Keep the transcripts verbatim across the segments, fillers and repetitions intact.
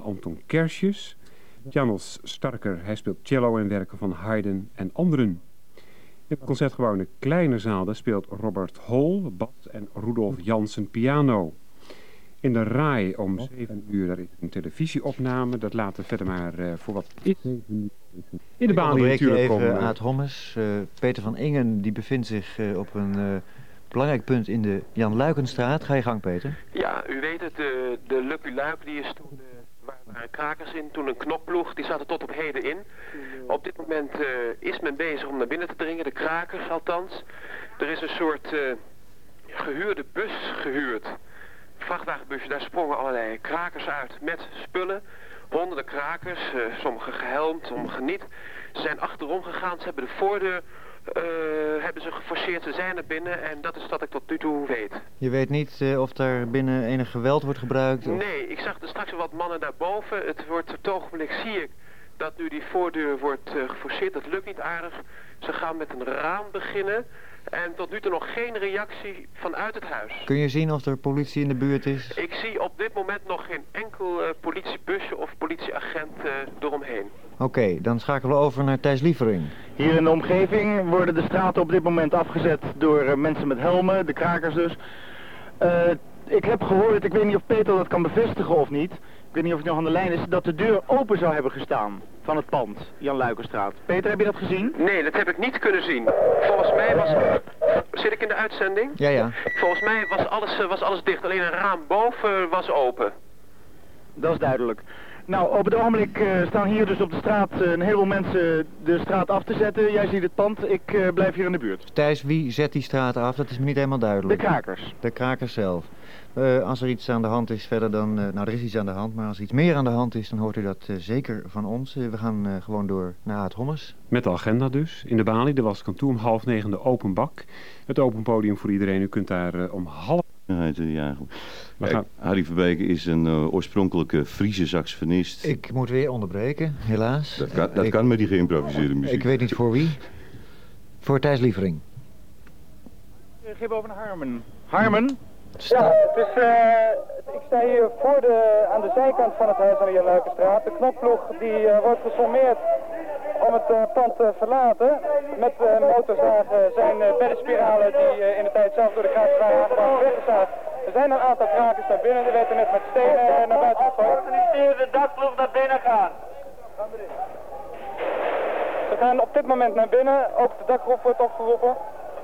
Anton Kersjes. Janos Starker, hij speelt cello en werken van Haydn en anderen. In het concertgebouw in de kleine zaalde speelt Robert Hol bas en Rudolf Jansen piano. In de Rai om zeven uur, daar is een televisieopname. Dat laten we verder maar uh, voor wat is. In de baan natuurlijk even komen... Aad Hommes. Uh, Peter van Ingen die bevindt zich uh, op een uh, belangrijk punt in de Jan Luikenstraat. Ga je gang, Peter. Ja, u weet het, de, de Lucky Luik die is toen... Uh, waar waren krakers in, toen een knopploeg, die zaten tot op heden in. Op dit moment uh, is men bezig om naar binnen te dringen, de krakers althans. Er is een soort uh, gehuurde bus gehuurd. Vrachtwagenbusje, daar sprongen allerlei krakers uit met spullen. Honderden krakers, uh, sommige gehelmd, sommige niet. Ze zijn achterom gegaan, ze hebben de voordeur uh, hebben ze geforceerd, ze zijn er binnen en dat is wat ik tot nu toe weet. Je weet niet uh, of daar binnen enig geweld wordt gebruikt? Of... Nee, ik zag er straks wat mannen daarboven. Het wordt op het ogenblik zie ik dat nu die voordeur wordt uh, geforceerd, dat lukt niet aardig. Ze gaan met een raam beginnen. En tot nu toe nog geen reactie vanuit het huis. Kun je zien of er politie in de buurt is? Ik zie op dit moment nog geen enkel uh, politiebusje of politieagent uh, eromheen. Oké, okay, dan schakelen we over naar Thijs Lievering. Hier in de omgeving worden de straten op dit moment afgezet door uh, mensen met helmen, de krakers dus. Uh, ik heb gehoord, ik weet niet of Peter dat kan bevestigen of niet. Ik weet niet of hij nog aan de lijn is, dat de deur open zou hebben gestaan van het pand, Jan Luikenstraat. Peter, heb je dat gezien? Nee, dat heb ik niet kunnen zien. Volgens mij was... Zit ik in de uitzending? Ja, ja. Volgens mij was alles, was alles dicht, alleen een raam boven was open. Dat is duidelijk. Nou, op het ogenblik uh, staan hier dus op de straat uh, een heleboel mensen de straat af te zetten. Jij ziet het pand, ik uh, blijf hier in de buurt. Thijs, wie zet die straat af? Dat is me niet helemaal duidelijk. De krakers. De krakers zelf. Uh, als er iets aan de hand is verder dan... Uh, nou, er is iets aan de hand, maar als er iets meer aan de hand is, dan hoort u dat uh, zeker van ons. Uh, we gaan uh, gewoon door naar Aad Hommes. Met de agenda dus. In de Bali, er was het kantoor om half negen de open bak. Het open podium voor iedereen. U kunt daar uh, om half... Ja, Kijk, Harry Verbeke is een uh, oorspronkelijke Friese saxofonist. Ik moet weer onderbreken, helaas. Dat kan, dat ik, kan met die geïmproviseerde muziek. Ik weet niet voor wie. Voor Thijs Lievering. Geef over naar Harmen. Harmen? Ja, het is, uh, ik sta hier voor de, aan de zijkant van het huis aan de Jan Luikenstraat. De knopploeg die uh, wordt gesommeerd om het uh, pand te verlaten. Met uh, motorzagen zijn uh, beddenspiralen die uh, in de tijd zelf door de krakers waren aangebracht weggezaagd. Er zijn een aantal krakers naar binnen, die werden net met stenen uh, naar buiten gegooid. Organiseerde dakploeg naar binnen gaan. Ze gaan op dit moment naar binnen, ook de dakgroep wordt opgeroepen.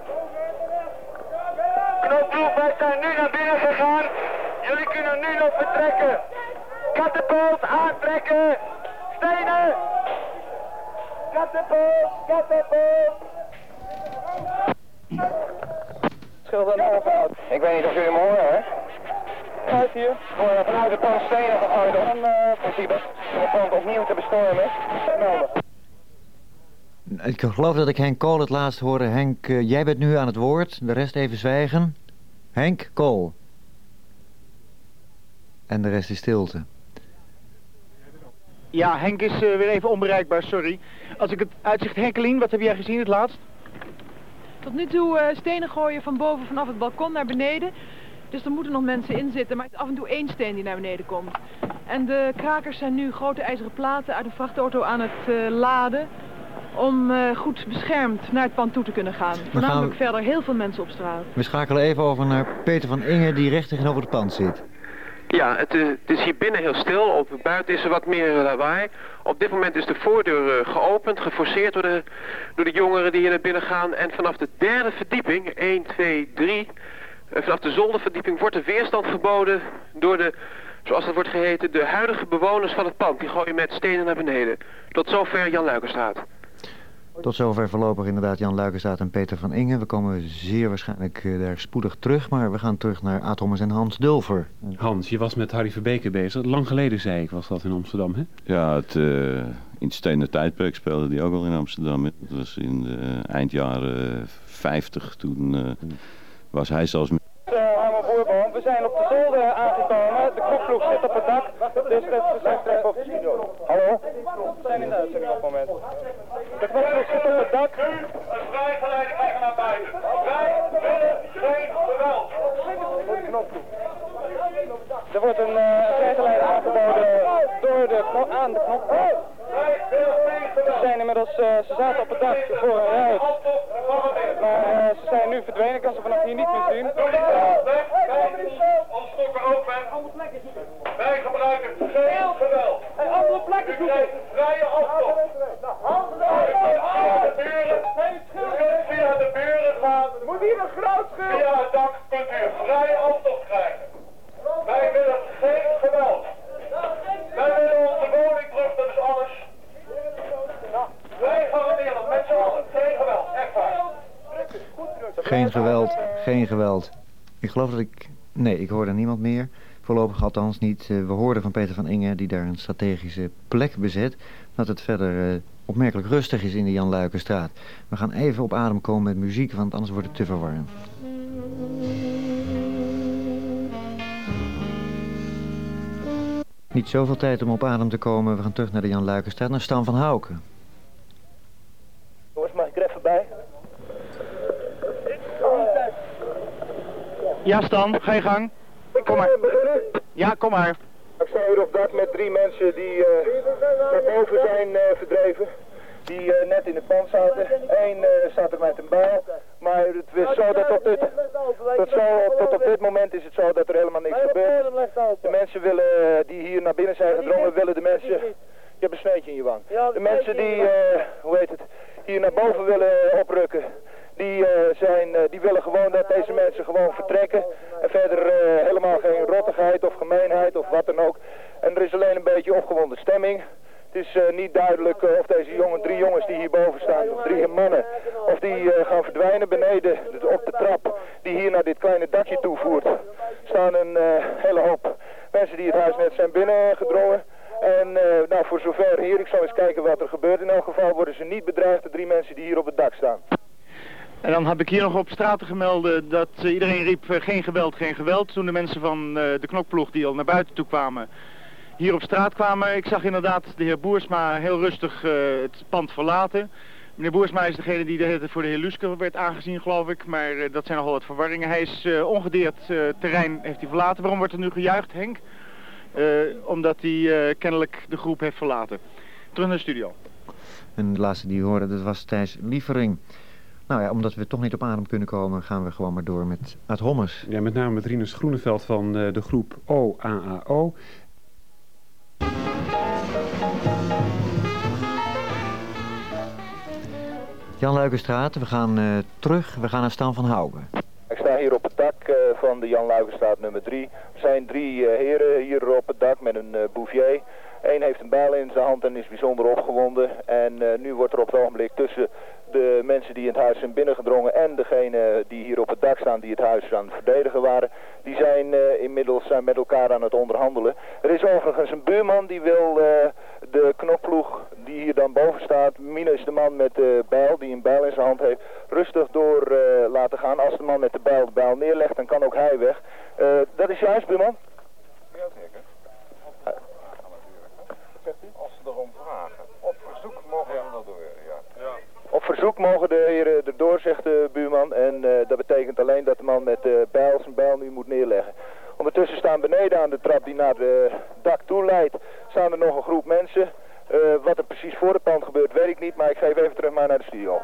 Knopploeg, wij zijn nu naar binnen gegaan. Jullie kunnen nu nog vertrekken. Katapult, aantrekken. Stenen. Katapult, katapult. Schilder en overhoud. Ik weet niet of jullie me horen, hè? Uit hier. Worden vanuit de pand stenen gegooid om uh, principe om het pand opnieuw te bestormen. Melden. Ik geloof dat ik Henk Kool het laatst hoorde. Henk, uh, jij bent nu aan het woord. De rest even zwijgen. Henk Kool. En de rest is stilte. Ja, Henk is uh, weer even onbereikbaar, sorry. Als ik het uitzicht, Henkelien, wat heb jij gezien het laatst? Tot nu toe uh, stenen gooien van boven vanaf het balkon naar beneden. Dus er moeten nog mensen in zitten, maar het is af en toe één steen die naar beneden komt. En de krakers zijn nu grote ijzeren platen uit een vrachtauto aan het uh, laden. Om uh, goed beschermd naar het pand toe te kunnen gaan. Voornamelijk gaan... verder heel veel mensen op straat. We schakelen even over naar Peter van Ingen die recht tegenover het pand zit. Ja, het, uh, het is hier binnen heel stil. Op buiten is er wat meer lawaai. Op dit moment is de voordeur uh, geopend, geforceerd door de, door de jongeren die hier naar binnen gaan. En vanaf de derde verdieping, één, twee, drie... Uh, vanaf de zolderverdieping wordt er weerstand geboden door de, zoals dat wordt geheten, de huidige bewoners van het pand. Die gooien met stenen naar beneden. Tot zover Jan Luikenstraat. Tot zover voorlopig inderdaad Jan Luikenstraat en Peter van Ingen. We komen zeer waarschijnlijk uh, daar spoedig terug, maar we gaan terug naar Aad Hommes en Hans Dulfer. Hans, je was met Harry Verbeke bezig. Lang geleden, zei ik, was dat in Amsterdam, hè? Ja, het, uh, in het stenen tijdperk speelde die ook al in Amsterdam. Hè? Dat was in de uh, eind jaren vijftig. Toen uh, was hij zelfs... We zijn op de zolder aangekomen, de knopploeg zit op het dak, dus het is echt op de... Hallo? We zijn in de uitzending op het moment. De knopploeg zit op het dak. Een vrijgeleide krijgen naar buiten. Wij willen geen geweld. Er wordt een uh, vrijgeleide aangeboden door inmiddels, uh, ze zaten op het dak voor een huis. Maar uh, ze zijn nu verdwenen, ik kan ze vanaf hier niet meer zien. Als stokken open. Wij gebruiken geen geweld. En andere plekken zoeken. Vrije aftocht. Via de buren. Via de buren gaan. Moet hier een groot schild. Via het dak kunt u een vrije aftocht krijgen. Wij willen geen geweld. Wij willen onze woning terug, dat is alles. Wij garanderen met z'n allen. Geen geweld, echt waar. Geen geweld, geen geweld. Ik geloof dat ik... Nee, ik hoorde niemand meer. Voorlopig althans niet. We hoorden van Peter van Inge, die daar een strategische plek bezet, dat het verder uh, opmerkelijk rustig is in de Jan Luikenstraat. We gaan even op adem komen met muziek, want anders wordt het te verwarrend. Niet zoveel tijd om op adem te komen. We gaan terug naar de Jan Luikenstraat, naar Stan van Houke. Jongens, mag ik er even bij? Ja, Stan, ga je gang. Kom maar. Beginnen? Ja, kom maar. Ik sta hier op dak met drie mensen die uh, naar boven zijn uh, verdreven. Die uh, net in het pand zaten. Eén uh, staat er met een bijl. Maar het is zo dat op dit, tot, zo, tot op dit moment is het zo dat er helemaal niks gebeurt. De mensen willen, uh, die hier naar binnen zijn gedrongen, willen de mensen... Je hebt een sneetje in je wang. De mensen die, uh, hoe heet het, hier naar boven willen oprukken. Die, uh, zijn, uh, die willen gewoon dat deze mensen gewoon vertrekken. En verder uh, helemaal geen rottigheid of gemeenheid of wat dan ook. En er is alleen een beetje opgewonden stemming. Het is uh, niet duidelijk uh, of deze jongen, drie jongens die hierboven staan, of drie mannen, of die uh, gaan verdwijnen beneden op de trap die hier naar dit kleine dakje toevoert. Er staan een uh, hele hoop mensen die het huis net zijn binnengedrongen. En uh, nou, voor zover hier, ik zal eens kijken wat er gebeurt. In elk geval worden ze niet bedreigd, de drie mensen die hier op het dak staan. En dan heb ik hier nog op straten gemeld dat uh, iedereen riep uh, geen geweld, geen geweld. Toen de mensen van uh, de knokploeg die al naar buiten toe kwamen, hier op straat kwamen. Ik zag inderdaad de heer Boersma heel rustig uh, het pand verlaten. Meneer Boersma is degene die de hele voor de heer Luske werd aangezien, geloof ik. Maar uh, dat zijn nogal wat verwarringen. Hij is uh, ongedeerd uh, terrein heeft hij verlaten. Waarom wordt er nu gejuicht, Henk? Uh, omdat hij uh, kennelijk de groep heeft verlaten. Terug naar de studio. En de laatste die u hoorde, dat was Thijs Lievering. Nou ja, omdat we toch niet op adem kunnen komen, gaan we gewoon maar door met Ad Hommers. Ja, met name met Rinus Groeneveld van uh, de groep O A A O. Jan Luikenstraat, we gaan uh, terug, we gaan naar Stan van Houke. Ik sta hier op het dak uh, van de Jan Luikenstraat nummer drie. Er zijn drie uh, heren hier op het dak met een uh, bouvier. Eén heeft een bijl in zijn hand en is bijzonder opgewonden. En uh, nu wordt er op het ogenblik tussen de mensen die in het huis zijn binnengedrongen en degene die hier op het dak staan die het huis aan het verdedigen waren, die zijn uh, inmiddels uh, met elkaar aan het onderhandelen. Er is overigens een buurman die wil uh, de knopploeg die hier dan boven staat, Mine is de man met de bijl, die een bijl in zijn hand heeft, rustig door uh, laten gaan. Als de man met de bijl de bijl neerlegt, dan kan ook hij weg. Uh, dat is juist, buurman? Ja, zeker. Als ze erom vragen. Op verzoek mogen we dat doen, ja. ja. Op verzoek mogen de heren erdoor, zegt de buurman. En uh, dat betekent alleen dat de man met de bijl zijn bijl nu moet neerleggen. Ondertussen staan beneden aan de trap die naar het dak toe leidt, staan er nog een groep mensen. Uh, wat er precies voor het pand gebeurt, weet ik niet, maar ik geef even terug maar naar de studio.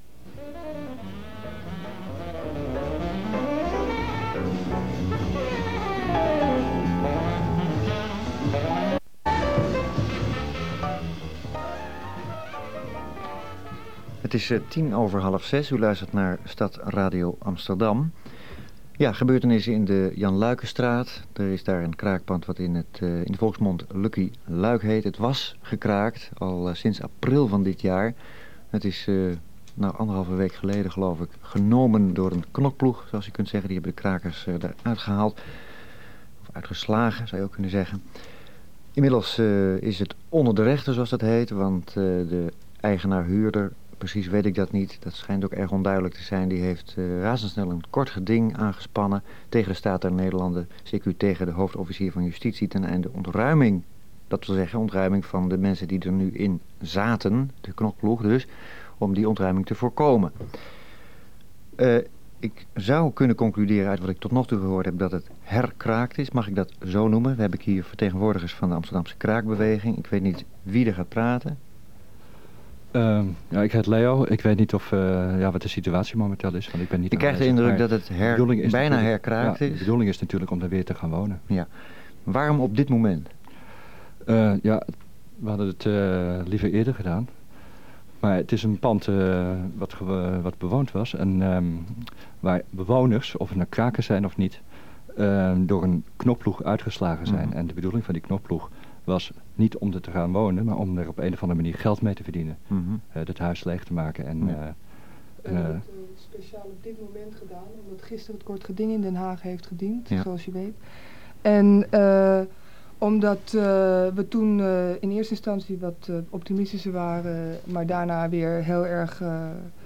Het is uh, tien over half zes. U luistert naar Stad Radio Amsterdam. Ja, gebeurtenissen in de Jan Luikenstraat. Er is daar een kraakpand wat in, het, uh, in de volksmond Lucky Luik heet. Het was gekraakt al uh, sinds april van dit jaar. Het is uh, nou anderhalve week geleden geloof ik genomen door een knokploeg, zoals je kunt zeggen. Die hebben de krakers uh, eruit gehaald. Of uitgeslagen, zou je ook kunnen zeggen. Inmiddels uh, is het onder de rechter, zoals dat heet. Want uh, de eigenaar-huurder, precies weet ik dat niet. Dat schijnt ook erg onduidelijk te zijn. Die heeft uh, razendsnel een kort geding aangespannen tegen de Staat der Nederlanden. C Q tegen de hoofdofficier van Justitie ten einde ontruiming. Dat wil zeggen ontruiming van de mensen die er nu in zaten. De knokploeg dus. Om die ontruiming te voorkomen. Uh, ik zou kunnen concluderen uit wat ik tot nog toe gehoord heb dat het herkraakt is. Mag ik dat zo noemen? We hebben hier vertegenwoordigers van de Amsterdamse kraakbeweging. Ik weet niet wie er gaat praten. Uh, ja, ik heet Leo. Ik weet niet of, uh, ja, wat de situatie momenteel is, want ik ben niet Ik krijg de indruk dat het her, bijna herkraakt ja, is. De bedoeling is natuurlijk om er weer te gaan wonen. Ja. Waarom op dit moment? Uh, ja, we hadden het uh, liever eerder gedaan. Maar het is een pand uh, wat, uh, wat bewoond was. En um, waar bewoners, of het nou krakers zijn of niet, uh, door een knopploeg uitgeslagen zijn. Mm-hmm. En de bedoeling van die knopploeg was niet om er te gaan wonen, maar om er op een of andere manier geld mee te verdienen. Mm-hmm. Uh, het huis leeg te maken. En, uh, We hebben uh, het uh, speciaal op dit moment gedaan, omdat gisteren het kort geding in Den Haag heeft gediend, ja. zoals je weet. En uh, omdat uh, we toen uh, in eerste instantie wat uh, optimistischer waren, maar daarna weer heel erg uh,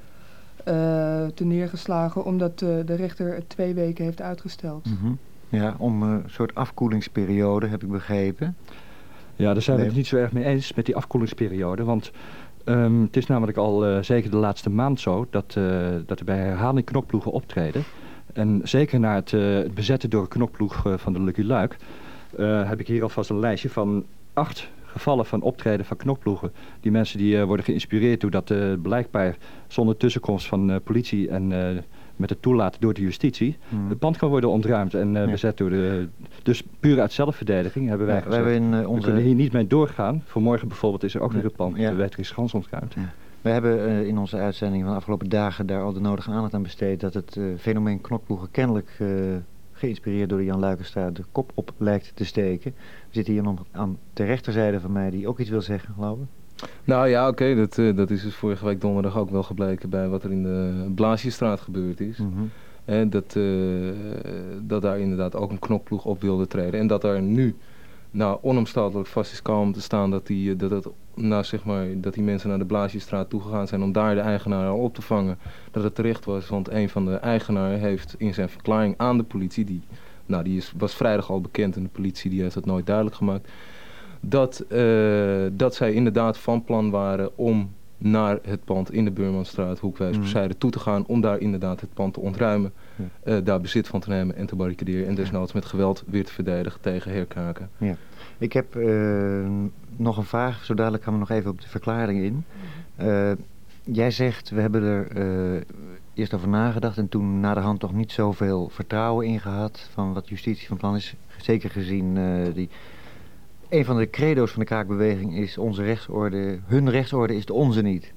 uh, te neergeslagen, omdat uh, de rechter het twee weken heeft uitgesteld. Mm-hmm. Ja, om een soort afkoelingsperiode, heb ik begrepen. Ja, daar zijn we het niet zo erg mee eens met die afkoelingsperiode, want um, het is namelijk al uh, zeker de laatste maand zo dat, uh, dat er bij herhaling knokploegen optreden. En zeker na het, uh, het bezetten door een knokploeg uh, van de Lucky Luik uh, heb ik hier alvast een lijstje van acht gevallen van optreden van knokploegen. Die mensen die uh, worden geïnspireerd doordat uh, blijkbaar zonder tussenkomst van uh, politie en uh, met het toelaten door de justitie hmm. het pand kan worden ontruimd en uh, ja. bezet door de... Dus puur uit zelfverdediging hebben wij ja, gezegd, wij hebben in, uh, onze... we kunnen hier niet mee doorgaan. Vanmorgen bijvoorbeeld is er ook ja. nog een pand, ja. de Wetterschans ontruimd. Ja. We hebben uh, in onze uitzending van de afgelopen dagen daar al de nodige aandacht aan besteed dat het uh, fenomeen knokploegen kennelijk uh, geïnspireerd door de Jan Luikenstraat de kop op lijkt te steken. We zitten hier nog aan de rechterzijde van mij die ook iets wil zeggen, geloof ik. Nou ja, oké, okay, dat, uh, dat is dus vorige week donderdag ook wel gebleken bij wat er in de Blaasjestraat gebeurd is. Mm-hmm. En dat, uh, dat daar inderdaad ook een knokploeg op wilde treden. En dat daar nu nou, onomstotelijk vast is komen te staan dat die, dat, dat, nou, zeg maar, dat die mensen naar de Blaasjestraat toegegaan zijn om daar de eigenaar al op te vangen. Dat het terecht was, want een van de eigenaren heeft in zijn verklaring aan de politie, die, nou, die is, was vrijdag al bekend en de politie die heeft dat nooit duidelijk gemaakt, dat, uh, dat zij inderdaad van plan waren om naar het pand in de Beurmanstraat, Hoekwijs-Persijde, mm. toe te gaan om daar inderdaad het pand te ontruimen, ja. uh, daar bezit van te nemen en te barricaderen en desnoods met geweld weer te verdedigen tegen herkraken. Ja. Ik heb uh, nog een vraag, zo dadelijk gaan we nog even op de verklaring in. Uh, jij zegt, we hebben er uh, eerst over nagedacht en toen naderhand toch niet zoveel vertrouwen in gehad van wat justitie van plan is, zeker gezien uh, die... Een van de credo's van de kraakbeweging is onze rechtsorde, hun rechtsorde is de onze niet.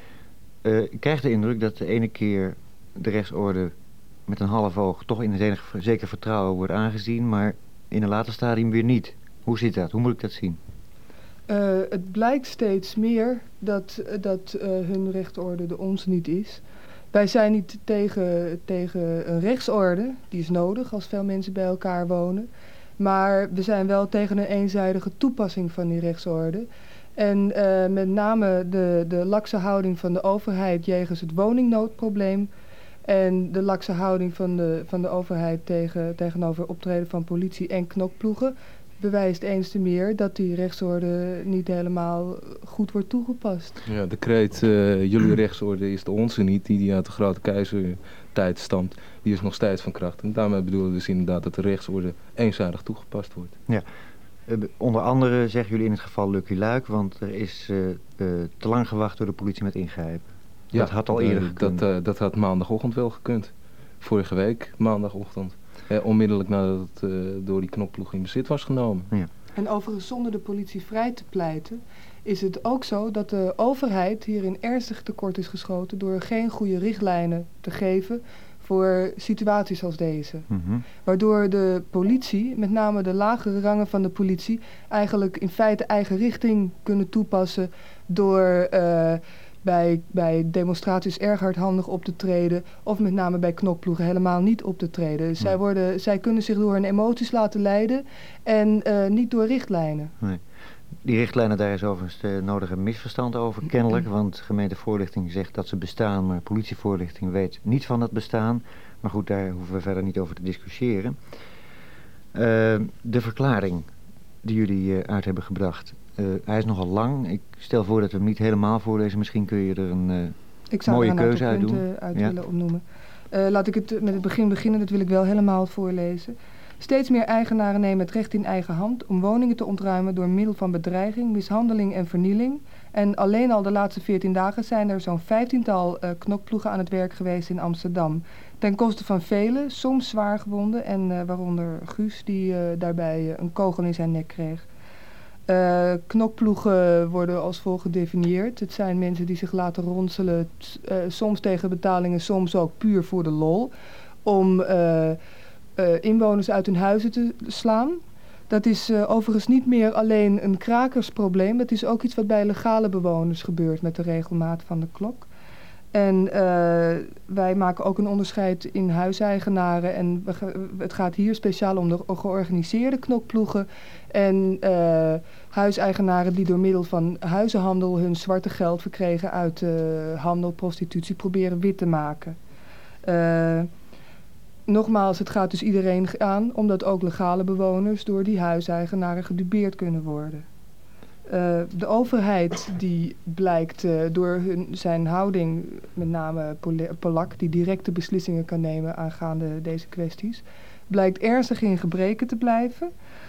Uh, ik krijg de indruk dat de ene keer de rechtsorde met een half oog toch in een zeker vertrouwen wordt aangezien, maar in een later stadium weer niet. Hoe zit dat? Hoe moet ik dat zien? Uh, het blijkt steeds meer dat, dat uh, hun rechtsorde de onze niet is. Wij zijn niet tegen, tegen een rechtsorde, die is nodig als veel mensen bij elkaar wonen. Maar we zijn wel tegen een eenzijdige toepassing van die rechtsorde. En uh, met name de, de lakse houding van de overheid jegens het woningnoodprobleem. En de lakse houding van de, van de overheid tegen, tegenover optreden van politie en knokploegen bewijst eens te meer dat die rechtsorde niet helemaal goed wordt toegepast. Ja, de kreet, uh, jullie rechtsorde is de onze niet, die, die uit de grote keizertijd stamt, die is nog steeds van kracht. En daarmee bedoelen we dus inderdaad dat de rechtsorde eenzijdig toegepast wordt. Ja. Uh, onder andere zeggen jullie in het geval Lucky Luik, want er is uh, uh, te lang gewacht door de politie met ingrijpen. Ja, dat had al eerder gekund. Dat, uh, dat had maandagochtend wel gekund. Vorige week, maandagochtend. Eh, onmiddellijk nadat het uh, door die knopploeg in bezit was genomen. Ja. En overigens zonder de politie vrij te pleiten is het ook zo dat de overheid hierin ernstig tekort is geschoten door geen goede richtlijnen te geven voor situaties als deze. Mm-hmm. Waardoor de politie, met name de lagere rangen van de politie, eigenlijk in feite eigen richting kunnen toepassen door uh, bij, bij demonstraties erg hardhandig op te treden of met name bij knokploegen helemaal niet op te treden. Nee. Zij, worden, zij kunnen zich door hun emoties laten leiden en uh, niet door richtlijnen. Nee. Die richtlijnen, daar is overigens de nodige misverstand over, kennelijk. Want gemeentevoorlichting zegt dat ze bestaan, maar politievoorlichting weet niet van dat bestaan. Maar goed, daar hoeven we verder niet over te discussiëren. Uh, de verklaring die jullie uh, uit hebben gebracht, uh, hij is nogal lang. Ik stel voor dat we hem niet helemaal voorlezen. Misschien kun je er een uh, ik zou mooie keuze uit doen. Ik uit ja. willen opnoemen. Uh, laat ik het met het begin beginnen, dat wil ik wel helemaal voorlezen. Steeds meer eigenaren nemen het recht in eigen hand om woningen te ontruimen door middel van bedreiging, mishandeling en vernieling En alleen al de laatste veertien dagen zijn er zo'n vijftiental uh, knokploegen aan het werk geweest in Amsterdam. Ten koste van velen, soms zwaar gewonden en uh, waaronder Guus die uh, daarbij uh, een kogel in zijn nek kreeg. Uh, knokploegen worden als volgt gedefinieerd. Het zijn mensen die zich laten ronselen, t, uh, soms tegen betalingen, soms ook puur voor de lol, om uh, uh, inwoners uit hun huizen te slaan. Dat is uh, overigens niet meer alleen een krakersprobleem. Het is ook iets wat bij legale bewoners gebeurt met de regelmaat van de klok. En uh, wij maken ook een onderscheid in huiseigenaren. En we, het gaat hier speciaal om de georganiseerde knokploegen. En uh, huiseigenaren die door middel van huizenhandel hun zwarte geld verkregen uit uh, handel, prostitutie, proberen wit te maken. Uh, Nogmaals, het gaat dus iedereen aan, omdat ook legale bewoners door die huiseigenaren gedupeerd kunnen worden. Uh, de overheid die blijkt uh, door hun, zijn houding, met name Polak, die directe beslissingen kan nemen aangaande deze kwesties, blijkt ernstig in gebreken te blijven.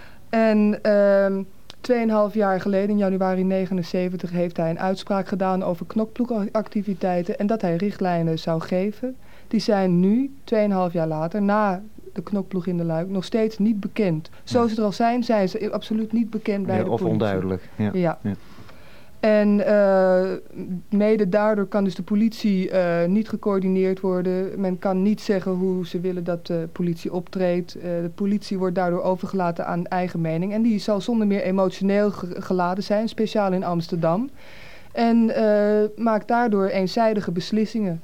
En uh, tweeënhalf jaar geleden, in januari negenenzeventig, heeft hij een uitspraak gedaan over knokploegactiviteiten en dat hij richtlijnen zou geven. Die zijn nu, tweeënhalf jaar later, na de knokploeg in de Luik, nog steeds niet bekend. Zoals ze er al zijn, zijn ze absoluut niet bekend bij ja, de of politie. Of onduidelijk. Ja. Ja. Ja. En uh, mede daardoor kan dus de politie uh, niet gecoördineerd worden. Men kan niet zeggen hoe ze willen dat de politie optreedt. Uh, de politie wordt daardoor overgelaten aan eigen mening. En die zal zonder meer emotioneel ge- geladen zijn, speciaal in Amsterdam. En uh, maakt daardoor eenzijdige beslissingen.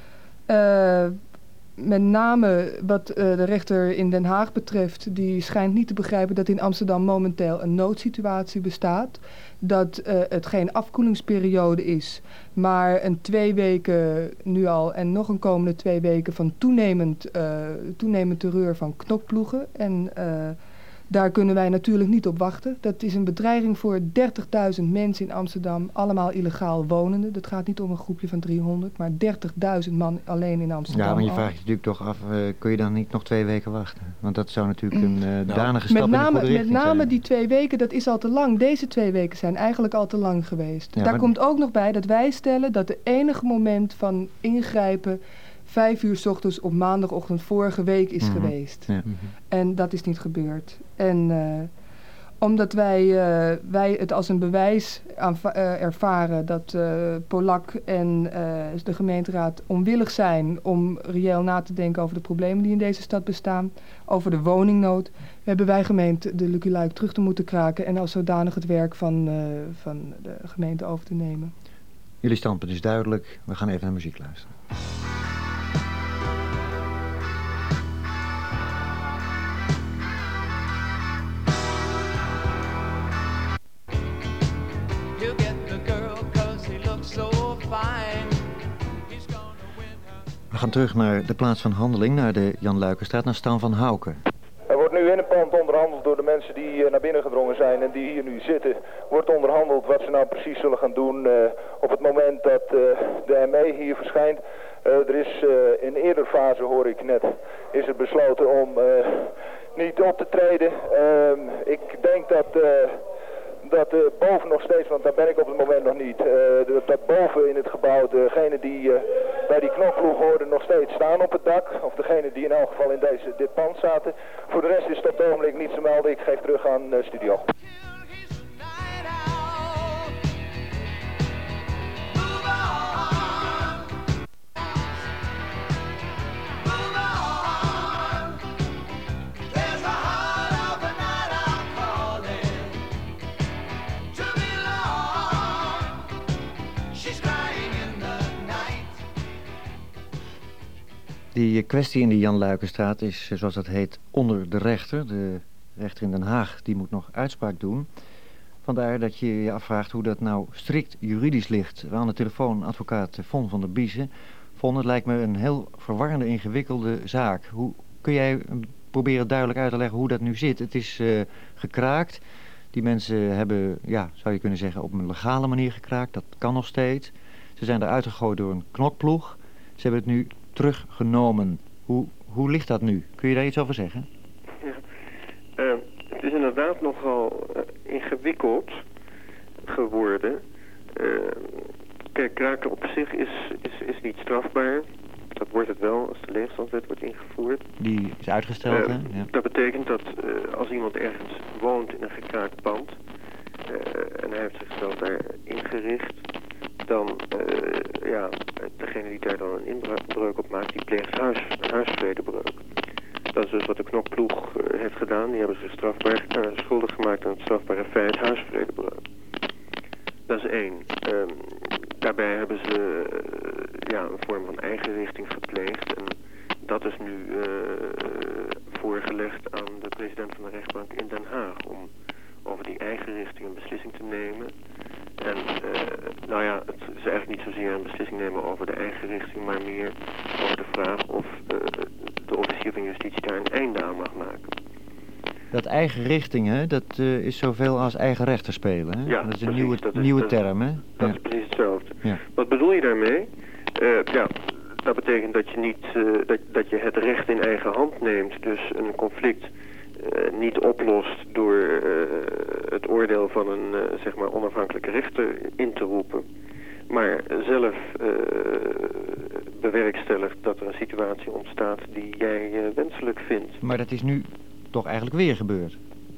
Uh, met name wat uh, de rechter in Den Haag betreft, die schijnt niet te begrijpen dat in Amsterdam momenteel een noodsituatie bestaat. Dat uh, het geen afkoelingsperiode is, maar een twee weken nu al en nog een komende twee weken van toenemend, uh, toenemend terreur van knokploegen. En uh, daar kunnen wij natuurlijk niet op wachten. Dat is een bedreiging voor dertigduizend mensen in Amsterdam, allemaal illegaal wonenden. Dat gaat niet om een groepje van driehonderd, maar dertigduizend man alleen in Amsterdam. Ja, maar je al. vraagt je natuurlijk toch af, uh, kun je dan niet nog twee weken wachten? Want dat zou natuurlijk een uh, nou, danige stap met name, in de goede met richting name zijn. die twee weken, dat is al te lang. Deze twee weken zijn eigenlijk al te lang geweest. Ja, Daar maar... komt ook nog bij dat wij stellen dat de enige moment van ingrijpen vijf uur 's ochtends op maandagochtend vorige week is mm-hmm. geweest. Ja. Mm-hmm. En dat is niet gebeurd. En uh, omdat wij, uh, wij het als een bewijs aanva- uh, ervaren dat uh, Polak en uh, de gemeenteraad onwillig zijn om reëel na te denken over de problemen die in deze stad bestaan, over de woningnood, hebben wij gemeend de Lucky Luik terug te moeten kraken en als zodanig het werk van, uh, van de gemeente over te nemen. Jullie standpunt is duidelijk. We gaan even naar muziek luisteren. We gaan terug naar de plaats van handeling, naar de Jan Luikenstraat, naar Stan van Hauken. Er wordt nu in het pand onderhandeld door de mensen die naar binnen gedrongen zijn en die hier nu zitten. Wordt onderhandeld wat ze nou precies zullen gaan doen uh, op het moment dat uh, de M E hier verschijnt. Uh, er is uh, in eerder fase, hoor ik net, is er besloten om uh, niet op te treden. Uh, ik denk dat... Uh, Dat uh, boven nog steeds, want daar ben ik op het moment nog niet, uh, dat, dat boven in het gebouw degenen die uh, bij die knokploeg hoorden nog steeds staan op het dak. Of degenen die in elk geval in deze, dit pand zaten. Voor de rest is het op het ogenblik niet te melden. Ik geef terug aan uh, studio. Die kwestie in de Jan Luikenstraat is, zoals dat heet, onder de rechter. De rechter in Den Haag die moet nog uitspraak doen. Vandaar dat je je afvraagt hoe dat nou strikt juridisch ligt. We aan de telefoon advocaat Von van der Biezen. Von, het lijkt me een heel verwarrende, ingewikkelde zaak. Hoe kun jij proberen duidelijk uit te leggen hoe dat nu zit? Het is uh, gekraakt. Die mensen hebben, ja, zou je kunnen zeggen, op een legale manier gekraakt. Dat kan nog steeds. Ze zijn eruit gegooid door een knokploeg. Ze hebben het nu teruggenomen. Hoe, hoe ligt dat nu? Kun je daar iets over zeggen? Ja. Uh, het is inderdaad nogal uh, ingewikkeld geworden. Uh, kijk, kraken op zich is, is, is niet strafbaar. Dat wordt het wel als de leegstandswet wordt ingevoerd. Die is uitgesteld, uh, hè? Ja. Dat betekent dat uh, als iemand ergens woont in een gekraakt pand... Uh, en hij heeft zichzelf daar ingericht... dan, uh, ja, degene die daar dan een inbreuk op maakt... die pleegt huis, huisvredebreuk. Dat is dus wat de knokploeg uh, heeft gedaan. Die hebben zich strafbaar, uh, schuldig gemaakt aan het strafbare feit huisvredebreuk. Dat is één. Um, daarbij hebben ze uh, ja, een vorm van eigenrichting gepleegd. En dat is nu uh, voorgelegd aan de president van de rechtbank in Den Haag. Om over die eigenrichting een beslissing te nemen. En uh, nou ja, het is eigenlijk niet zozeer een beslissing nemen over de eigenrichting, maar meer over de vraag of uh, de officier van justitie daar een einde aan mag maken. Dat eigen richting, hè, dat uh, is zoveel als eigen rechter spelen. Hè? Ja, dat is een precies, nieuwe, dat is, nieuwe dat, term, hè? Dat ja. is precies hetzelfde. Ja. Wat bedoel je daarmee? Uh, ja, dat betekent dat je, niet, uh, dat, dat je het recht in eigen hand neemt, dus een conflict uh, niet oplost door uh, het oordeel van een uh, zeg maar onafhankelijke rechter in te roepen, maar zelf uh, bewerkstelligt dat er een situatie ontstaat die jij uh, wenselijk vindt. Maar dat is nu toch eigenlijk weer gebeurd?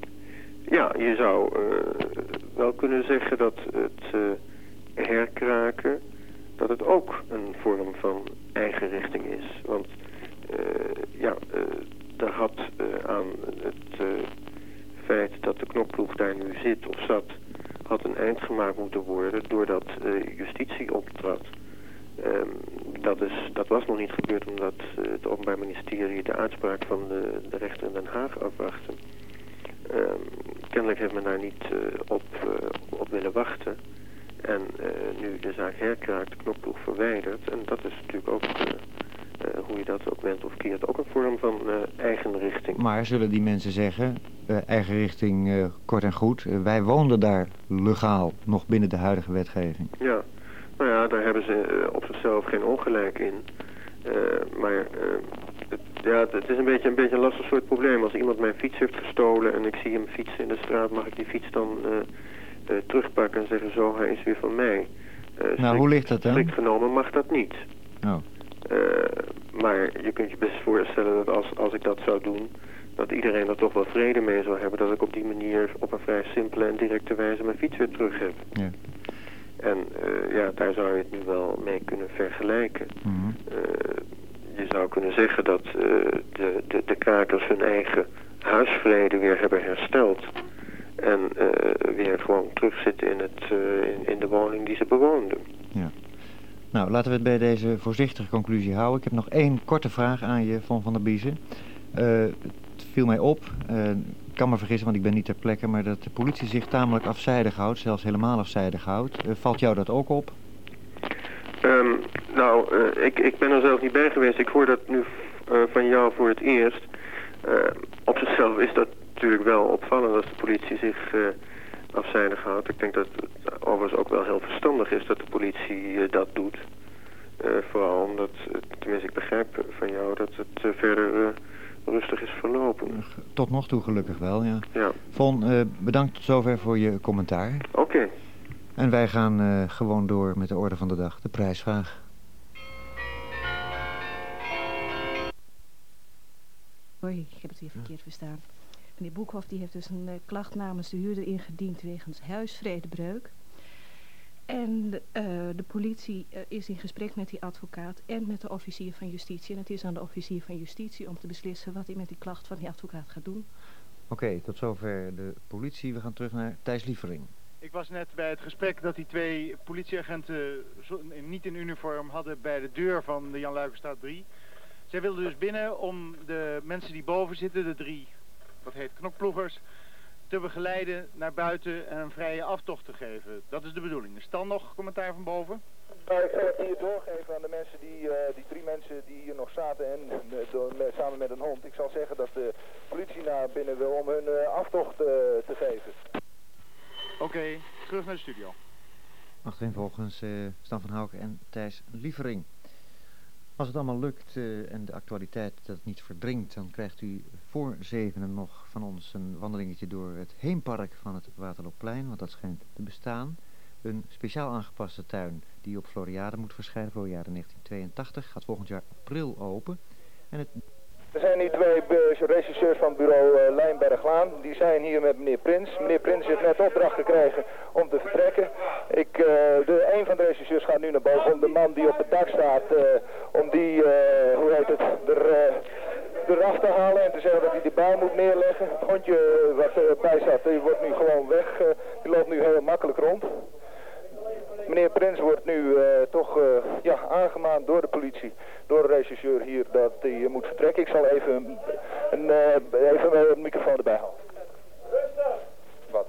Ja, je zou uh, wel kunnen zeggen dat het uh, herkraken, dat het ook een vorm van eigenrichting is. Want uh, ja, uh, daar had uh, aan het uh, feit dat de knokploeg daar nu zit of zat, had een eind gemaakt moeten worden doordat uh, justitie optrad. Um, dat, is, dat was nog niet gebeurd omdat uh, het Openbaar Ministerie de uitspraak van de, de rechter in Den Haag afwachtte. Um, kennelijk heeft men daar niet uh, op, uh, op willen wachten. En uh, nu de zaak herkraakt, de knokploeg verwijderd. En dat is natuurlijk ook, uh, uh, hoe je dat ook bent of keert, ook een vorm van uh, eigenrichting. Maar zullen die mensen zeggen, uh, eigenrichting uh, kort en goed, uh, wij woonden daar legaal, nog binnen de huidige wetgeving? Ja, nou ja, daar hebben ze uh, op zichzelf geen ongelijk in. Uh, maar uh, het, ja, het is een beetje, een beetje een lastig soort probleem. Als iemand mijn fiets heeft gestolen en ik zie hem fietsen in de straat, mag ik die fiets dan uh, uh, terugpakken en zeggen zo, hij is weer van mij. Uh, nou, strikt, hoe ligt dat dan? Strikt genomen mag dat niet. Oh. Uh, maar je kunt je best voorstellen dat als, als ik dat zou doen, dat iedereen er toch wel vrede mee zou hebben, dat ik op die manier op een vrij simpele en directe wijze mijn fiets weer terug heb. Ja. En uh, ja, daar zou je het nu wel mee kunnen vergelijken. Mm-hmm. Uh, je zou kunnen zeggen dat uh, de, de, de krakers hun eigen huisvrede weer hebben hersteld. En uh, weer gewoon terugzitten in, het, uh, in, in de woning die ze bewoonden. Ja. Nou, laten we het bij deze voorzichtige conclusie houden. Ik heb nog één korte vraag aan je, Von van der Biezen. Uh, het viel mij op, uh, ik kan me vergissen, want ik ben niet ter plekke, maar dat de politie zich tamelijk afzijdig houdt, zelfs helemaal afzijdig houdt. Uh, valt jou dat ook op? Um, nou, uh, ik, ik ben er zelf niet bij geweest. Ik hoor dat nu uh, van jou voor het eerst. Uh, op zichzelf is dat natuurlijk wel opvallend als de politie zich uh, afzijdig houdt. Ik denk dat het overigens ook wel heel verstandig is dat de politie uh, dat doet. Uh, vooral omdat, uh, tenminste ik begrijp van jou, dat het uh, verder uh, rustig is verlopen. Tot nog toe gelukkig wel, ja. Ja. Von, uh, bedankt tot zover voor je commentaar. Oké. Okay. En wij gaan uh, gewoon door met de orde van de dag, de prijsvraag. Hoi, ik heb het weer verkeerd verstaan. Meneer Boekhoff die heeft dus een uh, klacht namens de huurder ingediend wegens huisvredebreuk. En uh, de politie uh, is in gesprek met die advocaat en met de officier van justitie. En het is aan de officier van justitie om te beslissen wat hij met die klacht van die advocaat gaat doen. Oké, okay, tot zover de politie. We gaan terug naar Thijs Lievering. Ik was net bij het gesprek dat die twee politieagenten zo, niet in uniform hadden bij de deur van de Jan Luikenstraat drie. Zij wilden dus binnen om de mensen die boven zitten, de drie, wat heet knokploegers, te begeleiden naar buiten en een vrije aftocht te geven. Dat is de bedoeling. Is dan nog commentaar van boven? Nou, ik zal het hier doorgeven aan de mensen die, uh, die drie mensen die hier nog zaten en uh, door, met, samen met een hond. Ik zal zeggen dat de politie naar binnen wil om hun uh, aftocht uh, te geven. Oké, okay, terug naar de studio. Achtereenvolgens uh, Stan van Houken en Thijs Lievering. Als het allemaal lukt uh, en de actualiteit dat niet verdringt, dan krijgt u voor zevenen nog van ons een wandelingetje door het heenpark van het Waterloopplein, want dat schijnt te bestaan. een speciaal aangepaste tuin die op Floriade moet verschijnen. Floriade negentien tweeëntachtig gaat volgend jaar april open. En het... Er zijn hier twee regisseurs van bureau uh, Lijnberglaan. Die zijn hier met meneer Prins. Meneer Prins heeft net opdracht gekregen om te vertrekken. Ik, uh, de, een van de regisseurs gaat nu naar boven om de man die op het dak staat, uh, om die, uh, hoe heet het, er, uh, eraf te halen en te zeggen dat hij de bijl moet neerleggen. Het hondje wat erbij zat, die wordt nu gewoon weg. Uh, die loopt nu heel makkelijk rond. Meneer Prins wordt nu uh, toch uh, ja, aangemaand door de politie, door de regisseur hier, dat hij uh, moet vertrekken. Ik zal even, een, uh, even uh, de microfoon erbij halen. Wat?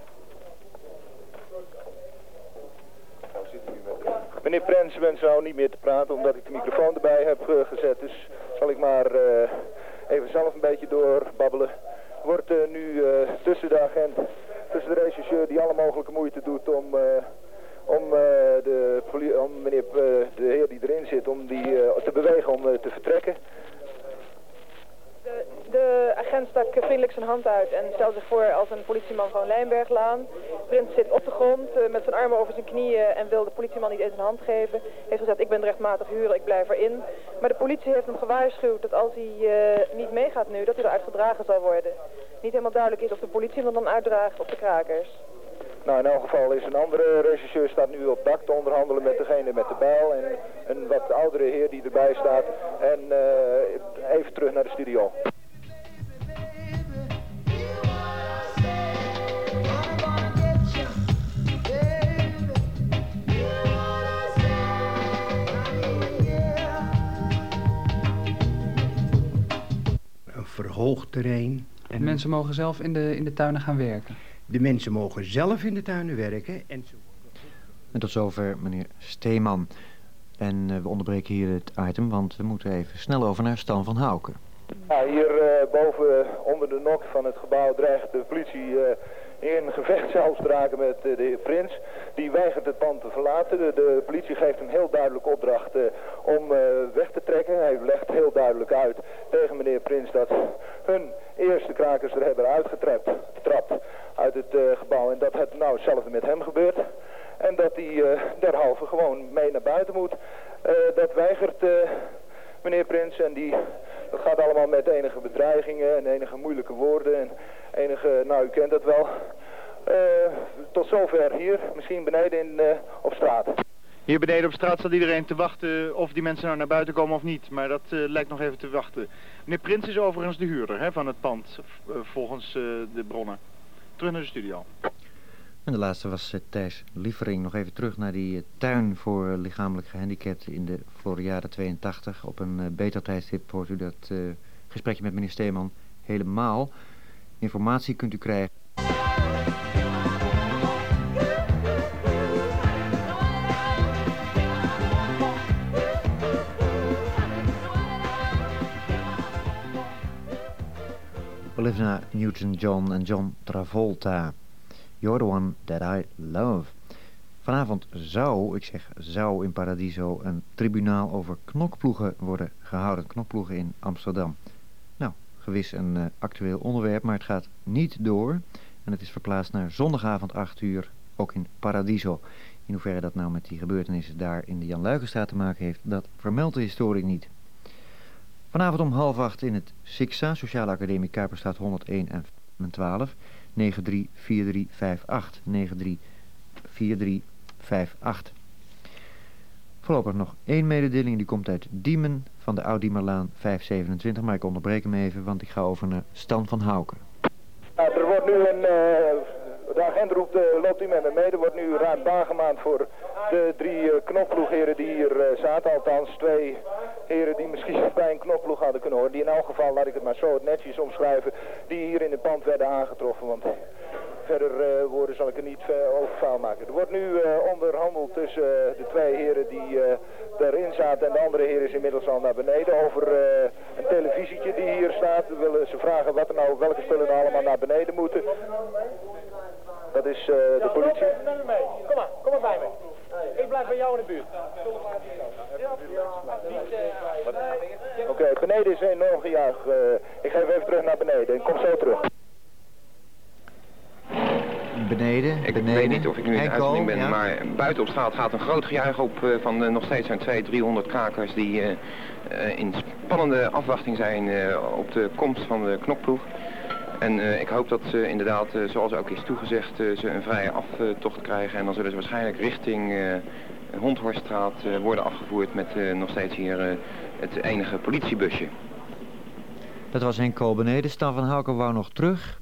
Meneer Prins wens nou niet meer te praten omdat ik de microfoon erbij heb uh, gezet. Dus zal ik maar uh, even zelf een beetje doorbabbelen. Wordt uh, nu uh, tussen de agent, tussen de regisseur die alle mogelijke moeite doet om... Uh, Om, uh, de, om meneer, uh, de heer die erin zit, om die uh, te bewegen om uh, te vertrekken. De, de agent stak vriendelijk zijn hand uit en stelde zich voor als een politieman van Lijnberglaan. Prins zit op de grond uh, met zijn armen over zijn knieën en wil de politieman niet eens een hand geven. Heeft gezegd, ik ben de rechtmatig huurder, ik blijf erin. Maar de politie heeft hem gewaarschuwd dat als hij uh, niet meegaat nu, dat hij eruit gedragen zal worden. Niet helemaal duidelijk is of de politie hem dan uitdraagt of de krakers. Nou, in elk geval is een andere regisseur staat nu op dak te onderhandelen met degene met de bijl en een wat oudere heer die erbij staat. En uh, even terug naar de studio. Een verhoogd terrein. En mensen mogen zelf in de, in de tuinen gaan werken. De mensen mogen zelf in de tuinen werken. En, ze... en tot zover meneer Steeman. En uh, we onderbreken hier het item, want we moeten even snel over naar Stan van Hauken. Ja, hier uh, boven onder de nok van het gebouw dreigt de politie uh, in gevecht zelfs te raken met uh, de heer Prins. Die weigert het pand te verlaten. De, de politie geeft hem heel duidelijk opdracht uh, om uh, weg te trekken. Hij legt heel duidelijk uit tegen meneer Prins dat hun eerste krakers er hebben uitgetrapt getrapt uit het uh, gebouw. En dat het nou hetzelfde met hem gebeurt. En dat hij uh, derhalve gewoon mee naar buiten moet. Uh, dat weigert uh, meneer Prins en die... Dat gaat allemaal met enige bedreigingen en enige moeilijke woorden en enige, nou u kent dat wel. Uh, tot zover hier, misschien beneden in, uh, op straat. Hier beneden op straat staat iedereen te wachten of die mensen nou naar buiten komen of niet. Maar dat uh, lijkt nog even te wachten. Meneer Prins is overigens de huurder hè, van het pand, uh, volgens uh, de bronnen. Terug naar de studio. En de laatste was uh, Thijs Lievering. Nog even terug naar die uh, tuin voor uh, lichamelijk gehandicapten in de Floriade tweeëntachtig. Op een uh, beter tijdstip hoort u dat uh, gesprekje met meneer Steeman helemaal. Informatie kunt u krijgen. Olivia Newton-John en John Travolta. You're the one that I love. Vanavond zou, ik zeg zou in Paradiso, een tribunaal over knokploegen worden gehouden. Knokploegen in Amsterdam. Nou, gewis een uh, actueel onderwerp, maar het gaat niet door. En het is verplaatst naar zondagavond acht uur, ook in Paradiso. In hoeverre dat nou met die gebeurtenissen daar in de Jan Luikenstraat te maken heeft, dat vermeldt de historie niet. Vanavond om half acht in het S I X A, Sociale Academie Kuiperstraat honderdéén en twaalf. negen drie vier drie vijf acht. negen drie vier drie vijf acht. Voorlopig nog één mededeling, die komt uit Diemen van de Oud-Diemerlaan vijfhonderdzevenentwintig. Maar ik onderbreek hem even, want ik ga over naar Stan van Hauken. Nou, er wordt nu een... Uh, de agent roept, uh, loopt u met me mee. Er wordt nu raad baan gemaakt voor de drie uh, knokploegheren die hier uh, zaten. Althans twee heren die misschien bij een knokploeg hadden kunnen horen. Die in elk geval, laat ik het maar zo netjes omschrijven, die hier in het pand werden aangetroffen. Want verder uh, woorden zal ik er niet uh, over vuil maken. Er wordt nu uh, onderhandeld tussen uh, de twee heren die uh, daarin zaten en de andere heer is inmiddels al naar beneden over uh, een televisietje die hier staat. We willen ze vragen wat er nou, welke spullen nou allemaal naar beneden moeten. Dat is uh, de politie. Ja, neem me mee. Kom maar, kom maar bij me. Ik blijf bij jou in de buurt. Oké, okay, beneden is enorm gejuich. Uh, ik ga even terug naar beneden. Ik kom zo terug. beneden. Ik beneden. weet niet of ik nu in de Henko, uitzending ben, ja. maar buiten op straat gaat een groot gejuich op uh, van uh, nog steeds zo'n tweehonderd, driehonderd krakers die uh, uh, in spannende afwachting zijn uh, op de komst van de knokploeg. En uh, ik hoop dat ze inderdaad, uh, zoals ook is toegezegd, uh, ze een vrije aftocht krijgen. En dan zullen ze waarschijnlijk richting uh, Hondhorststraat uh, worden afgevoerd met uh, nog steeds hier uh, het enige politiebusje. Dat was Henko beneden. Stan van Hauken wou nog terug.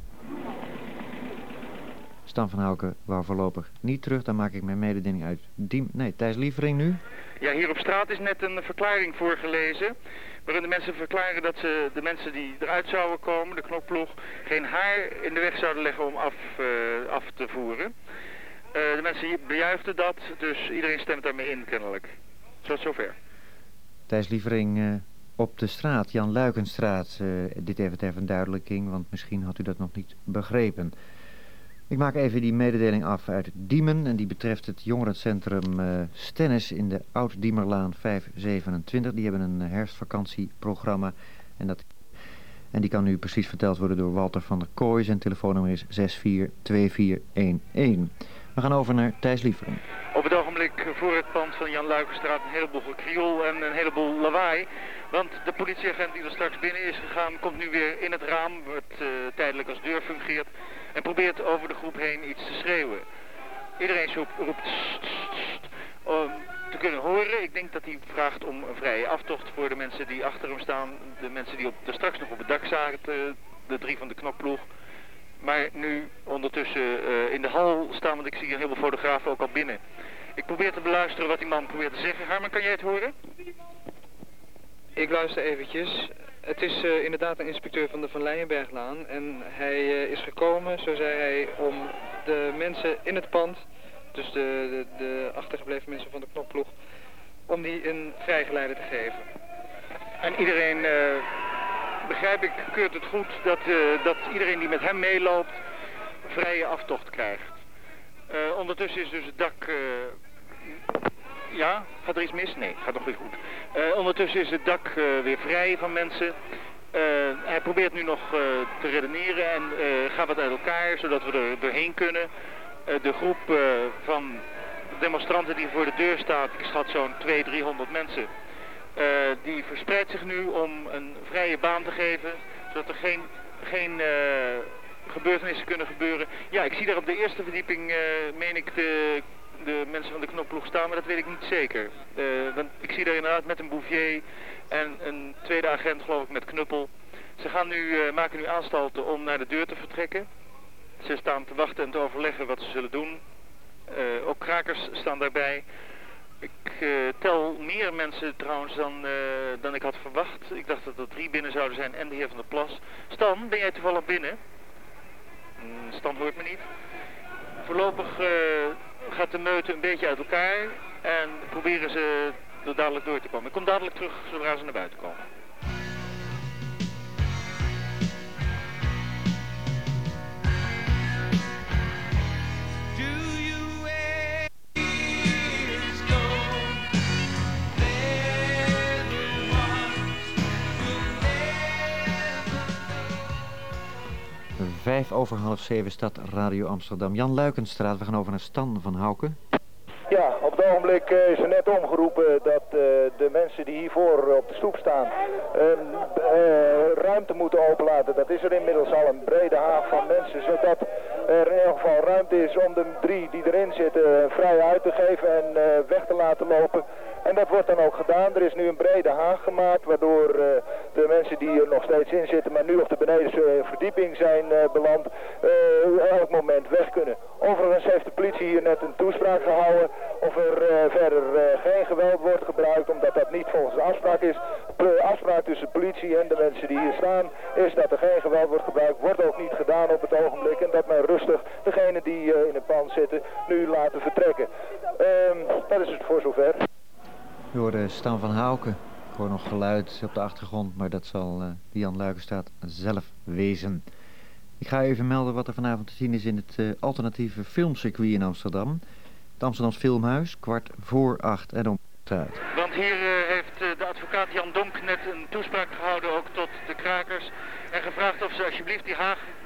Stan van Hauken wou voorlopig niet terug. Dan maak ik mijn mededeling uit. Diem, nee, Thijs Lievering nu. Ja, hier op straat is net een verklaring voorgelezen. Waarin de mensen verklaren dat ze de mensen die eruit zouden komen, de knokploeg, geen haar in de weg zouden leggen om af, uh, af te voeren. Uh, de mensen hier bejuichten dat, dus iedereen stemt daarmee in kennelijk. Tot zover. Thijs Lievering uh, op de straat, Jan Luikenstraat. Uh, dit even ter verduidelijking, want misschien had u dat nog niet begrepen. Ik maak even die mededeling af uit Diemen en die betreft het jongerencentrum uh, Stennis in de Oud-Diemerlaan vijfhonderdzevenentwintig. Die hebben een herfstvakantieprogramma en, dat, en die kan nu precies verteld worden door Walter van der Kooi. Zijn telefoonnummer is zes vier twee vier een een. We gaan over naar Thijs Lievering. Op het ogenblik voor het pand van Jan Luikenstraat een heleboel gekriel en een heleboel lawaai. Want de politieagent die er straks binnen is gegaan komt nu weer in het raam, wat uh, tijdelijk als deur fungeert. En probeert over de groep heen iets te schreeuwen. Iedereen roept tst, tst, tst, om te kunnen horen. Ik denk dat hij vraagt om een vrije aftocht voor de mensen die achter hem staan. De mensen die op, er straks nog op het dak zaten, de drie van de knokploeg. Maar nu ondertussen uh, in de hal staan, want ik zie een heleboel fotografen ook al binnen. Ik probeer te beluisteren wat die man probeert te zeggen. Harmen, kan jij het horen? Ik luister eventjes. Het is uh, inderdaad een inspecteur van de Van Leijenberglaan en hij uh, is gekomen, zo zei hij, om de mensen in het pand, dus de, de, de achtergebleven mensen van de knopploeg, om die een vrijgeleide te geven. En iedereen, uh, begrijp ik, keurt het goed dat, uh, dat iedereen die met hem meeloopt vrije aftocht krijgt. Uh, ondertussen is dus het dak... Uh, Ja, gaat er iets mis? Nee, gaat nog weer goed. Uh, ondertussen is het dak uh, weer vrij van mensen. Uh, hij probeert nu nog uh, te redeneren en uh, gaat wat uit elkaar, zodat we er doorheen kunnen. Uh, de groep uh, van demonstranten die voor de deur staat, ik schat zo'n tweehonderd, driehonderd mensen, uh, die verspreidt zich nu om een vrije baan te geven, zodat er geen, geen uh, gebeurtenissen kunnen gebeuren. Ja, ik zie daar op de eerste verdieping, uh, meen ik, de... de mensen van de knopploeg staan, maar dat weet ik niet zeker. Uh, want ik zie daar inderdaad met een bouvier en een tweede agent, geloof ik, met knuppel. Ze gaan nu, uh, maken nu aanstalten om naar de deur te vertrekken. Ze staan te wachten en te overleggen wat ze zullen doen. Uh, ook krakers staan daarbij. Ik uh, tel meer mensen trouwens dan, uh, dan ik had verwacht. Ik dacht dat er drie binnen zouden zijn en de heer van der Plas. Stan, ben jij toevallig binnen? Mm, Stan hoort me niet. Voorlopig... Uh, gaat de meute een beetje uit elkaar en proberen ze er dadelijk door te komen. Ik kom dadelijk terug zodra ze naar buiten komen. Vijf over half zeven, Stad Radio Amsterdam. Jan Luikenstraat, we gaan over naar Stan van Hauken. Ja, op het ogenblik uh, is er net omgeroepen dat uh, de mensen die hiervoor uh, op de stoep staan een uh, ruimte moeten openlaten. Dat is er inmiddels al een brede haag van mensen, zodat er in ieder geval ruimte is om de drie die erin zitten uh, vrij uit te geven en uh, weg te laten lopen. En dat wordt dan ook gedaan. Er is nu een brede haag gemaakt, waardoor uh, de mensen die er nog steeds in zitten, maar nu op de benedense verdieping zijn uh, beland, uh, elk moment weg kunnen. Overigens heeft de politie hier net een toespraak gehouden of er uh, verder uh, geen geweld wordt gebruikt, omdat dat niet volgens de afspraak is. De afspraak tussen de politie en de mensen die hier staan is dat er geen geweld wordt gebruikt. Wordt ook niet gedaan op het ogenblik en dat men rustig degene die uh, in het pand zitten nu laten vertrekken. Uh, dat is het voor zover. We horen Stan van Hauken. Ik hoor nog geluid op de achtergrond, maar dat zal uh, Jan Luikenstraat zelf wezen. Ik ga even melden wat er vanavond te zien is in het uh, alternatieve filmcircuit in Amsterdam. Het Amsterdams Filmhuis, kwart voor acht en om uit. Want hier uh, heeft uh, de advocaat Jan Donk net een toespraak gehouden ook tot de krakers. En gevraagd of ze alsjeblieft die haag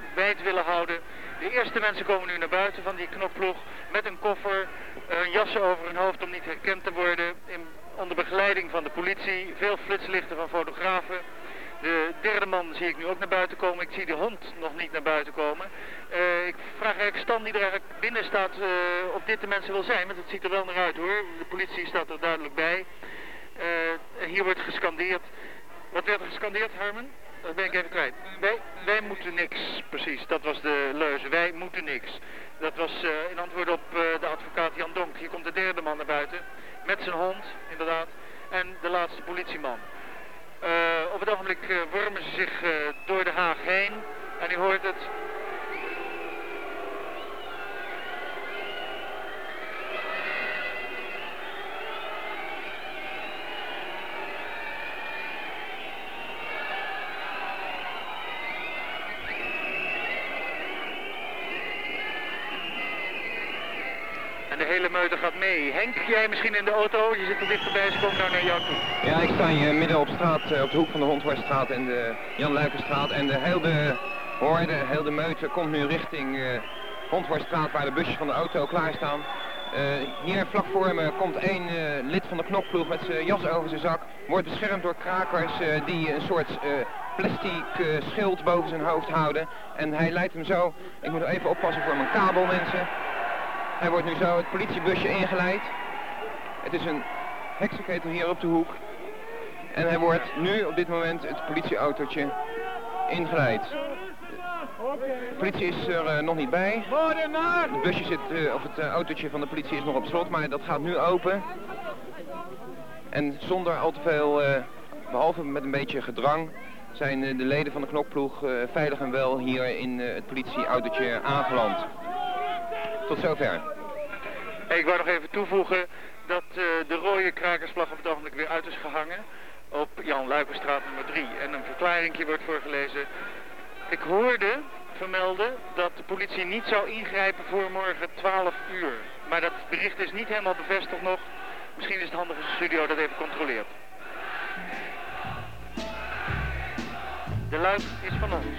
wijd willen houden. De eerste mensen komen nu naar buiten van die knopploeg met een koffer, een jassen over hun hoofd om niet herkend te worden. In, onder begeleiding van de politie, veel flitslichten van fotografen. De derde man zie ik nu ook naar buiten komen. Ik zie de hond nog niet naar buiten komen. Uh, ik vraag eigenlijk Stan die er eigenlijk binnen staat uh, of dit de mensen wil zijn. Want het ziet er wel naar uit hoor. De politie staat er duidelijk bij. Uh, hier wordt gescandeerd. Wat werd er gescandeerd, Herman? Dat ben ik even kwijt. Wij, wij moeten niks, precies. Dat was de leuze. Wij moeten niks. Dat was uh, in antwoord op uh, de advocaat Jan Donk. Hier komt de derde man naar buiten. Met zijn hond, inderdaad. En de laatste politieman. Uh, op het ogenblik uh, wormen ze zich uh, door de Haag heen. En u hoort het. De hele meute gaat mee. Henk, jij misschien in de auto? Je zit er dichterbij, ze komen nou naar jou toe. Ja, ik sta hier midden op straat, op de hoek van de Hondhorststraat en de Jan Luikenstraat. En de hele hoorde, heel de meute komt nu richting uh, Hondhorststraat waar de busjes van de auto klaarstaan. Uh, hier vlak voor me komt één uh, lid van de knopploeg met zijn jas over zijn zak. Wordt beschermd door krakers uh, die een soort uh, plastic uh, schild boven zijn hoofd houden. En hij leidt hem zo. Ik moet even oppassen voor mijn kabel, mensen. Hij wordt nu zo het politiebusje ingeleid. Het is een heksenketel hier op de hoek. En hij wordt nu op dit moment het politieautootje ingeleid. De politie is er uh, nog niet bij. Het busje zit, uh, of het uh, autootje van de politie is nog op slot, maar dat gaat nu open. En zonder al te veel, uh, behalve met een beetje gedrang, zijn uh, de leden van de knopploeg uh, veilig en wel hier in uh, het politieautootje aangeland. Tot zover. Ik wou nog even toevoegen dat uh, de rode krakersvlag op het ogenblik weer uit is gehangen op Jan Luikenstraat nummer drie. En een verklaringje wordt voorgelezen. Ik hoorde vermelden dat de politie niet zou ingrijpen voor morgen twaalf uur. Maar dat bericht is niet helemaal bevestigd nog. Misschien is het handig als de studio dat even controleert. De Luik is van ons.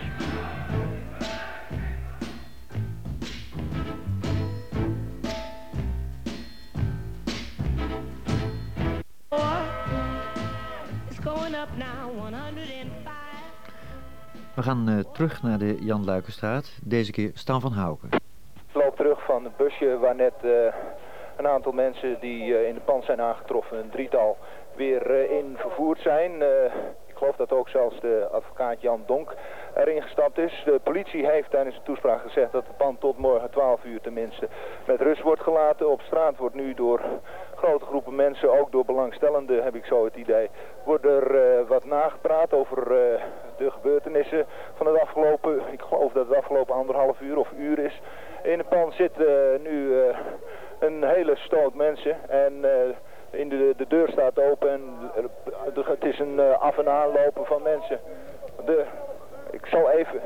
We gaan uh, terug naar de Jan Luikenstraat. Deze keer Stan van Houken. Ik loop terug van het busje waar net uh, een aantal mensen die uh, in de pand zijn aangetroffen, een drietal, weer uh, in vervoerd zijn. Uh, ik geloof dat ook zelfs de advocaat Jan Donk erin gestapt is. De politie heeft tijdens de toespraak gezegd dat het pand tot morgen twaalf uur tenminste met rust wordt gelaten. Op straat wordt nu door grote groepen mensen, ook door belangstellenden heb ik zo het idee, wordt er uh, wat nagepraat over uh, de gebeurtenissen van het afgelopen, ik geloof dat het afgelopen anderhalf uur of uur is. In het pand zit uh, nu uh, een hele stoot mensen en uh, in de, de deur staat open en uh, het is een uh, af- en aanlopen van mensen. De, ik zal even...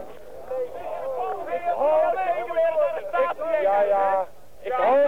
Ja, ja. Ik hoop...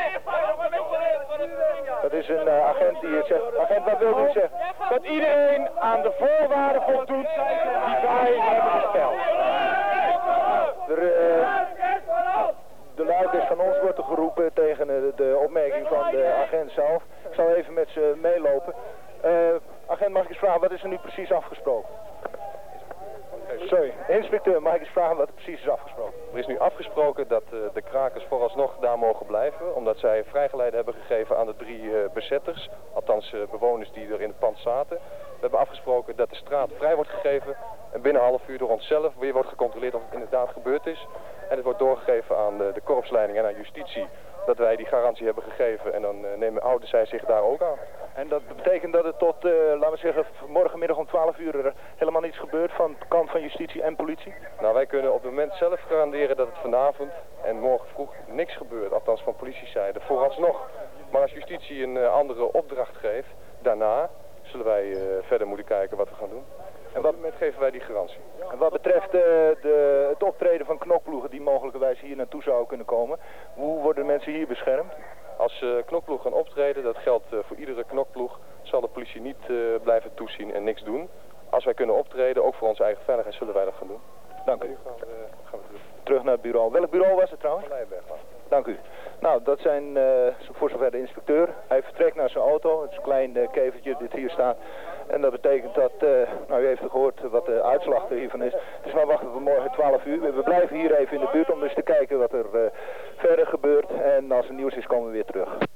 Dat is een uh, agent die het zegt. Agent, wat wil u zeggen? Dat iedereen aan de voorwaarden voldoet die wij hebben gesteld. Er, uh, de luiders van ons wordt er geroepen tegen de, de opmerking van de agent zelf. Ik zal even met ze meelopen. Uh, agent, mag ik eens vragen, wat is er nu precies afgesproken? Sorry, inspecteur, mag ik eens vragen wat er precies is afgesproken? Er is nu afgesproken dat uh, de krakers vooralsnog daar mogen blijven, omdat zij vrijgeleide hebben gegeven aan de drie uh, bezetters, althans uh, bewoners die er in het pand zaten. We hebben afgesproken dat de straat vrij wordt gegeven en binnen een half uur door onszelf weer wordt gecontroleerd of het inderdaad gebeurd is. En het wordt doorgegeven aan de, de korpsleiding en aan justitie dat wij die garantie hebben gegeven en dan uh, nemen ouders zij zich daar ook aan. En dat betekent dat het tot, uh, laten we zeggen, morgenmiddag om twaalf uur er helemaal niets gebeurt van de kant van justitie en politie? Nou, wij kunnen op het moment zelf garanderen dat het vanavond en morgen vroeg niks gebeurt, althans van politiezijde, vooralsnog. Maar als justitie een uh, andere opdracht geeft, daarna zullen wij uh, verder moeten kijken wat we gaan doen. En op dit moment geven wij die garantie. En wat betreft uh, de, het optreden van knokploegen die mogelijkerwijs hier naartoe zouden kunnen komen, hoe worden mensen hier beschermd? Als uh, knokploeg gaan optreden, dat geldt uh, voor iedere knokploeg, zal de politie niet uh, blijven toezien en niks doen. Als wij kunnen optreden, ook voor onze eigen veiligheid, zullen wij dat gaan doen. Dank u. Terug naar het bureau. Welk bureau was het trouwens? Dank u. Nou, dat zijn uh, voor zover de inspecteur. Hij vertrekt naar zijn auto. Het is een klein uh, kevertje dit hier staat. En dat betekent dat, uh, nou u heeft gehoord wat de uitslag er hiervan is. Dus maar wachten we morgen twaalf uur. We blijven hier even in de buurt om dus te kijken wat er uh, verder gebeurt. En als er nieuws is komen we weer terug.